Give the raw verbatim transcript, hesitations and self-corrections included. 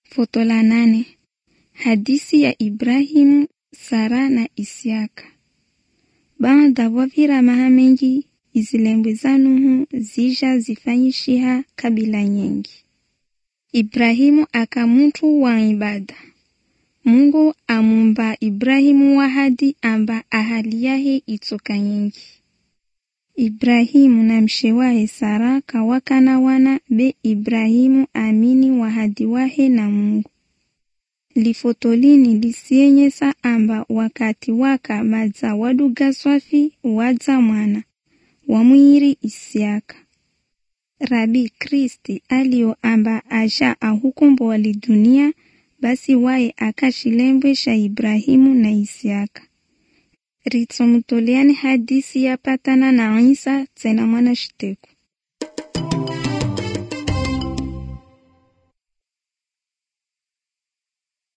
Foto la nane. Hadisi ya Ibrahimu, Sara na Isiaka. Baada wavira maha mengi, izilembwe za Nuhu zija zifanyishiha kabila nyingi. Ibrahimu akamuntu wa ibada. Mungu amumba Ibrahimu wahadi amba ahali yahe itoka nyingi. Ibrahimu na mshewahe Sara kawakana wana be Ibrahimu amini wahadi wahe na Mungu. Lifotolini lisienyesa amba wakati waka maza waduga swafi wadza mwana wamuiri Isiaka. Rabi Kristi alio amba aja ahukumbo wali dunia basi wae akashilembwe sha Ibrahimu na Isiaka. Ritsomutoleani hadisi ya patana na Isa tena mwana shiteku.